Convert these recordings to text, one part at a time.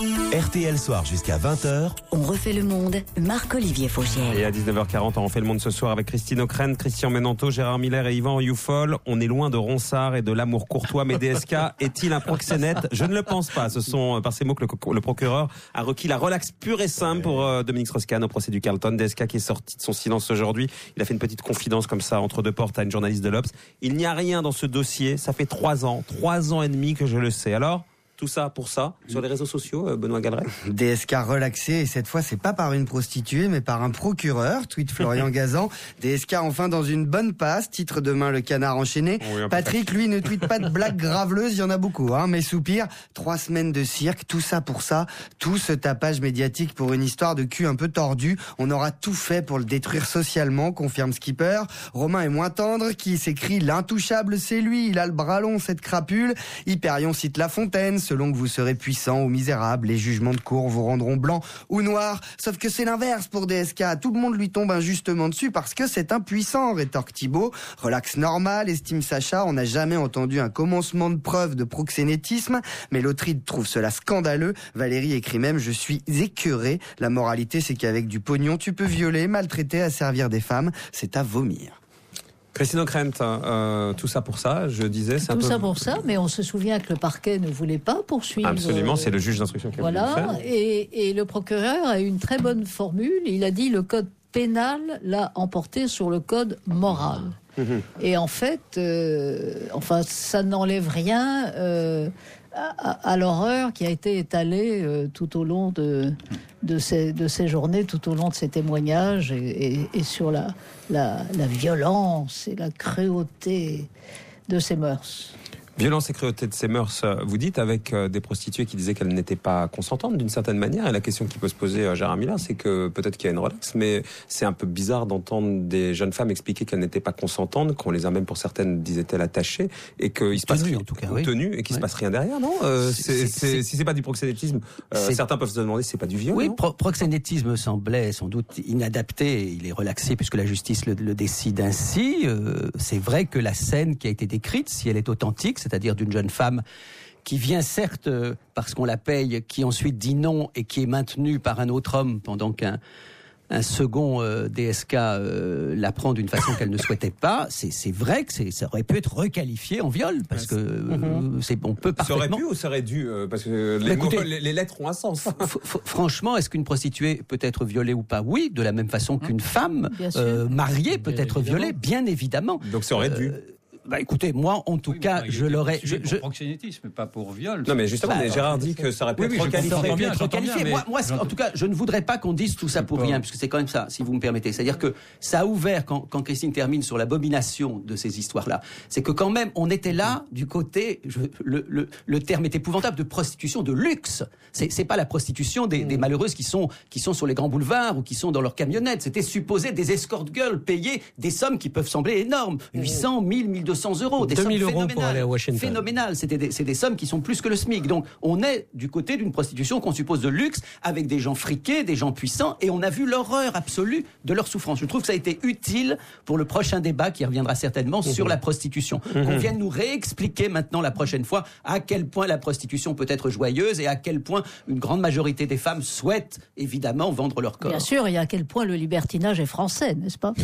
RTL Soir jusqu'à 20h. On refait le monde, Marc-Olivier Fogiel. Et à 19h40, on refait le monde ce soir avec Christine O'Krent, Christian Menanto, Gérard Miller et Yvan Youfol. On est loin de Ronsard et de l'amour courtois, mais DSK est-il un proxénète? Je ne le pense pas. Ce sont par ces mots que le procureur a requis la relaxe pure et simple pour Dominique Strauss-Kahn au procès du Carlton. DSK qui est sorti de son silence aujourd'hui. Il a fait une petite confidence comme ça entre deux portes à une journaliste de l'Obs. Il n'y a rien dans ce dossier. Ça fait 3 ans et demi que je le sais. Alors, tout ça pour ça, sur les réseaux sociaux, Benoît Galeret. DSK relaxé, et cette fois, c'est pas par une prostituée, mais par un procureur, tweet Florian Gazan. DSK enfin dans une bonne passe, titre demain le Canard enchaîné. Oui, Patrick, lui, ne tweet pas de blagues graveleuses, il y en a beaucoup, mais soupir. 3 semaines de cirque, tout ça pour ça, tout ce tapage médiatique pour une histoire de cul un peu tordue. On aura tout fait pour le détruire socialement, confirme Skipper. Romain est moins tendre, qui s'écrit l'intouchable, c'est lui, il a le bras long, cette crapule. Hyperion cite La Fontaine, selon que vous serez puissant ou misérable, les jugements de cour vous rendront blanc ou noir. Sauf que c'est l'inverse pour DSK. Tout le monde lui tombe injustement dessus parce que c'est impuissant, rétorque Thibaut. Relax normal, estime Sacha. On n'a jamais entendu un commencement de preuve de proxénétisme, mais l'autride trouve cela scandaleux. Valérie écrit même: je suis écœurée. La moralité, c'est qu'avec du pognon, tu peux violer, maltraiter, asservir des femmes. C'est à vomir. Christine O'Krent, tout ça pour ça, je disais. C'est tout ça pour ça, mais on se souvient que le parquet ne voulait pas poursuivre. Absolument, c'est le juge d'instruction qui a voulu le faire. Et le procureur a eu une très bonne formule. Il a dit le code pénal l'a emporté sur le code moral. Et en fait, ça n'enlève rien à l'horreur qui a été étalée tout au long de ces journées, tout au long de ces témoignages, et sur la violence et la cruauté de ces mœurs. Violence et cruauté de ces mœurs, vous dites, avec des prostituées qui disaient qu'elles n'étaient pas consentantes d'une certaine manière. Et la question qui peut se poser, Gérard Miller, c'est que peut-être qu'il y a une relaxe, mais c'est un peu bizarre d'entendre des jeunes femmes expliquer qu'elles n'étaient pas consentantes, qu'on les a même pour certaines, disaient-elles, attachées, et qu'il se passe rien, en tout cas, tenues, et qu'il se passe rien derrière, non? Si c'est pas du proxénétisme, certains peuvent se demander si c'est pas du viol. Oui, proxénétisme semblait sans doute inadapté. Il est relaxé puisque la justice le décide ainsi. C'est vrai que la scène qui a été décrite, si elle est authentique, c'est-à-dire d'une jeune femme qui vient certes parce qu'on la paye, qui ensuite dit non et qui est maintenue par un autre homme pendant qu'un second DSK la prend d'une façon qu'elle ne souhaitait pas. C'est vrai que ça aurait pu être requalifié en viol, parce que on peut parfaitement... Ça aurait pu ou ça aurait dû, parce que les lettres ont un sens. Franchement, est-ce qu'une prostituée peut être violée ou pas? Oui, de la même façon qu'une femme mariée peut être violée, bien évidemment. Donc ça aurait dû... écoutez, moi, en tout cas, je l'aurais... Pour proxénétisme, pas pour viol. Non, mais justement, Gérard dit que ça aurait pu être requalifié. Moi, en tout cas, je ne voudrais pas qu'on dise tout ça pour rien, puisque c'est quand même ça, si vous me permettez. C'est-à-dire que ça a ouvert, quand Christine termine sur l'abomination de ces histoires-là, c'est que quand même, on était là, du côté, le terme est épouvantable, de prostitution de luxe. C'est pas la prostitution des malheureuses qui sont sur les grands boulevards ou qui sont dans leurs camionnettes. C'était supposé des escort girls payées des sommes qui peuvent sembler énormes. 800, 1000, 1200 €, des 2000 € pour aller à Washington. Phénoménal, c'est des sommes qui sont plus que le SMIC. Donc on est du côté d'une prostitution qu'on suppose de luxe, avec des gens friqués, des gens puissants, et on a vu l'horreur absolue de leur souffrance. Je trouve que ça a été utile pour le prochain débat qui reviendra certainement sur la prostitution. Qu'on vienne nous réexpliquer maintenant la prochaine fois à quel point la prostitution peut être joyeuse et à quel point une grande majorité des femmes souhaitent évidemment vendre leur corps. Bien sûr, et à quel point le libertinage est français, n'est-ce pas?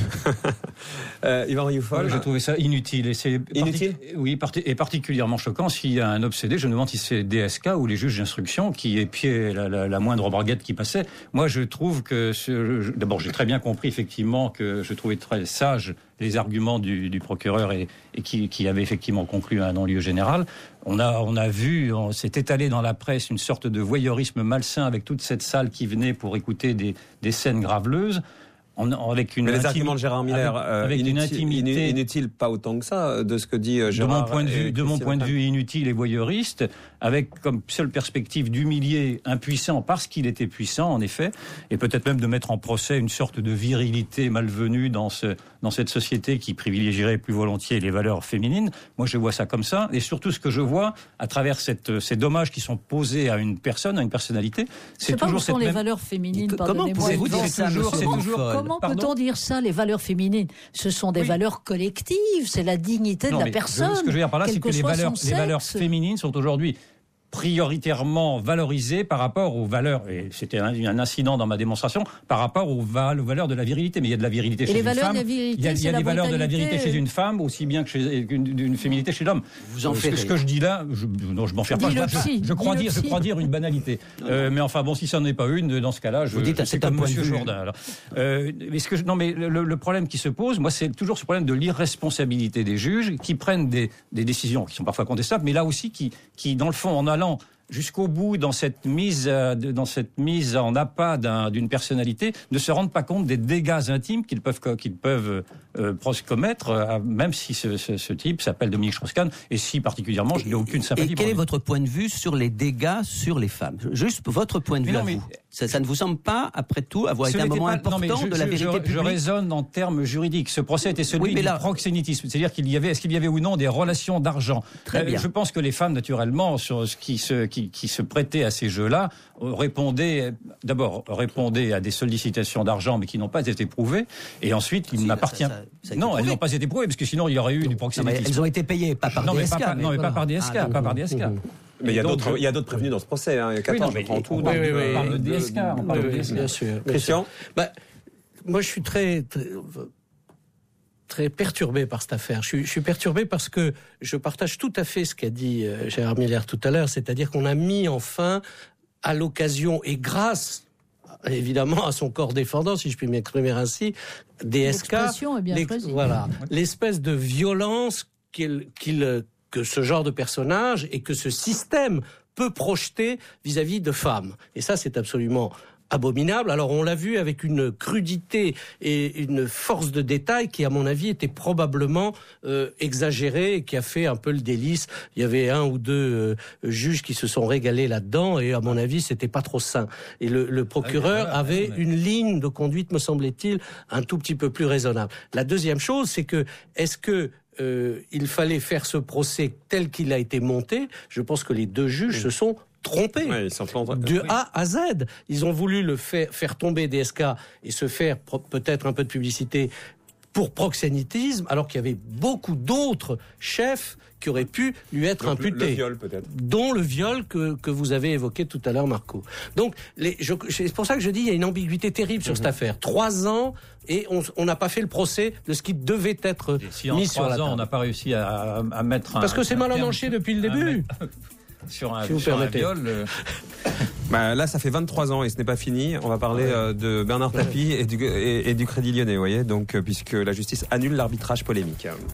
Yvan Youfol, j'ai trouvé ça inutile. Et c'est inutile. Oui, et particulièrement choquant s'il y a un obsédé. Je me demande si c'est DSK ou les juges d'instruction qui épiaient la moindre braguette qui passait. Moi, je trouve que... D'abord, j'ai très bien compris, effectivement, que je trouvais très sage les arguments du procureur et qui avait effectivement conclu un non-lieu général. On a vu, on s'est étalé dans la presse une sorte de voyeurisme malsain avec toute cette salle qui venait pour écouter des scènes graveleuses. Avec une mais les arguments de Gérard Miller, avec une intimité inutile, pas autant que ça, de ce que dit Gérard. De mon point de vue, inutile et voyeuriste, avec comme seule perspective d'humilier un puissant parce qu'il était puissant, en effet, et peut-être même de mettre en procès une sorte de virilité malvenue dans cette société qui privilégierait plus volontiers les valeurs féminines. Moi, je vois ça comme ça, et surtout ce que je vois à travers ces dommages qui sont posés à une personne, à une personnalité, c'est toujours cette les valeurs féminines. Comment pouvez-vous dire ça, Comment peut-on dire ça, les valeurs féminines? Ce sont des valeurs collectives, c'est la dignité de la personne. Ce que je veux dire par là, c'est que les valeurs féminines sont aujourd'hui prioritairement valorisé par rapport aux valeurs, et c'était un incident dans ma démonstration, par rapport aux valeurs de la virilité. Mais il y a de la virilité chez une femme. Il y a des valeurs de la virilité chez une femme aussi bien que d'une féminité chez l'homme. Vous en faites ce que je dis là, je m'en fais pas. Je crois dire une banalité. Mais enfin bon, si ça n'en est pas une, dans ce cas-là, c'est comme Monsieur Jourdain. Mais le problème qui se pose, moi, c'est toujours ce problème de l'irresponsabilité des juges qui prennent des décisions qui sont parfois contestables, mais là aussi qui dans le fond, en allant jusqu'au bout dans cette mise en appât d'une personnalité, ne se rendent pas compte des dégâts intimes qu'ils peuvent commettre, même si ce type s'appelle Dominique Strauss-Kahn, et si particulièrement je n'ai aucune sympathie. Et quel est votre point de vue sur les dégâts sur les femmes? Juste votre point de vue à vous. Ça ne vous semble pas, après tout, avoir été un moment important de la vérité publique? Je raisonne en termes juridiques. Ce procès était celui du proxénétisme, c'est-à-dire est-ce qu'il y avait ou non des relations d'argent. Très bien. Je pense que les femmes, naturellement, qui se prêtaient à ces jeux-là, répondaient à des sollicitations d'argent, mais qui n'ont pas été prouvées. Et ensuite, il m'appartient. Non, elles n'ont pas été prouvées, parce que sinon il y aurait eu du proxénétisme. Elles ont été payées, pas par DSK. Pas par DSK, pas par DSK. Mais il y a d'autres prévenus dans ce procès. Hein. Il y a 14, je crois, en tout. On parle de DSK. Bien sûr. Christian, moi, je suis très perturbé par cette affaire. Je suis perturbé parce que je partage tout à fait ce qu'a dit Gérard Miller tout à l'heure, c'est-à-dire qu'on a mis enfin, à l'occasion et grâce évidemment à son corps défendant, si je puis m'exprimer ainsi, DSK, l'espèce de violence que ce genre de personnage et que ce système peut projeter vis-à-vis de femmes. Et ça, c'est absolument abominable. Alors, on l'a vu avec une crudité et une force de détail qui, à mon avis, était probablement exagérée et qui a fait un peu le délice. Il y avait 1 ou 2 juges qui se sont régalés là-dedans et, à mon avis, c'était pas trop sain. Et le procureur avait une ligne de conduite, me semblait-il, un tout petit peu plus raisonnable. La deuxième chose, c'est que, est-ce que il fallait faire ce procès tel qu'il a été monté? Je pense que les 2 juges se sont trompés. De A à Z. Ils ont voulu le faire tomber DSK et se faire peut-être un peu de publicité pour proxénétisme, alors qu'il y avait beaucoup d'autres chefs qui auraient pu lui être imputés. Le viol, peut-être. Dont le viol que vous avez évoqué tout à l'heure, Marco. Donc, c'est pour ça que je dis, il y a une ambiguïté terrible sur cette affaire. 3 ans, et on n'a pas fait le procès de ce qui devait être mis sur la table. 3 ans, on n'a pas réussi à mettre Parce que c'est mal emmanché depuis le début. Sur un viol. Là, ça fait 23 ans et ce n'est pas fini. On va parler de Bernard Tapie et du Crédit Lyonnais, vous voyez, donc, puisque la justice annule l'arbitrage polémique.